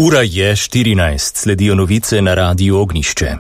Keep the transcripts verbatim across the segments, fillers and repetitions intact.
Ura je štirinajst, sledijo novice na Radiu Ognjišče.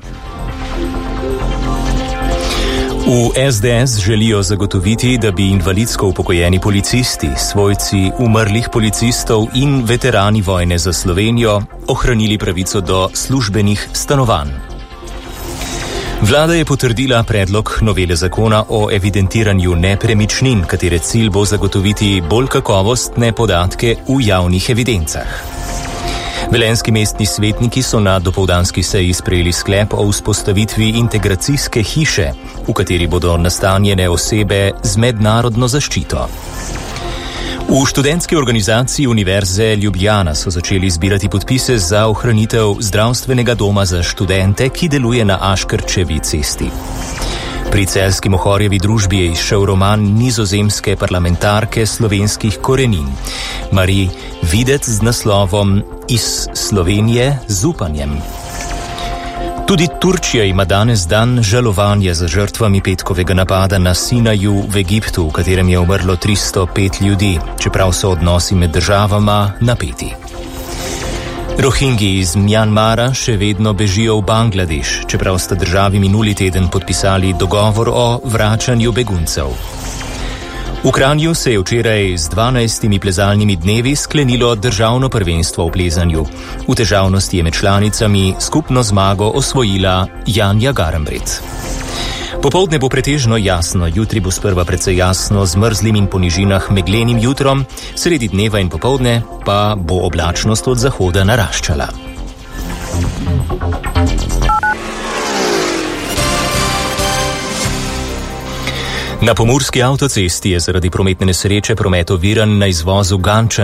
V es de es želijo zagotoviti, da bi invalidsko upokojeni policisti, svojci umrlih policistov in veterani vojne za Slovenijo ohranili pravico do službenih stanovanj. Vlada je potrdila predlog novele zakona o evidentiranju nepremičnin, katere cilj bo zagotoviti bolj kakovostne podatke v javnih evidencah. Velenjski mestni svetniki so na dopoldanski seji sprejeli sklep o vzpostavitvi integracijske hiše, v kateri bodo nastanjene osebe z mednarodno zaščito. V študentski organizaciji Univerze Ljubljana so začeli zbirati podpise za ohranitev zdravstvenega doma za študente, ki deluje na Aškerčevi cesti. Pri celjski Mohorjevi družbi je izšel roman nizozemske parlamentarke slovenskih korenin, Marie Videc z naslovom Iz Slovenije z upanjem. Tudi Turčija ima danes dan žalovanja za žrtvami petkovega napada na Sinaju v Egiptu, v katerem je umrlo tristo pet ljudi, čeprav so odnosi med državama napeti. Rohingji iz Mjanmara še vedno bežijo v Bangladeš, čeprav sta državi minuli teden podpisali dogovor o vračanju beguncev. V Kranju se je včeraj z dvanajstimi plezalnimi dnevi sklenilo državno prvenstvo v plezanju. V težavnosti je med članicami skupno zmago osvojila Janja Garambret. Popoldne bo pretežno jasno, jutri bo sprva precej jasno z mrzlim in po nižinah meglenim jutrom, sredi dneva in popoldne pa bo oblačnost od zahoda naraščala. Na pomurski avtocesti je zaradi prometne nesreče promet oviran na izvozu Ganča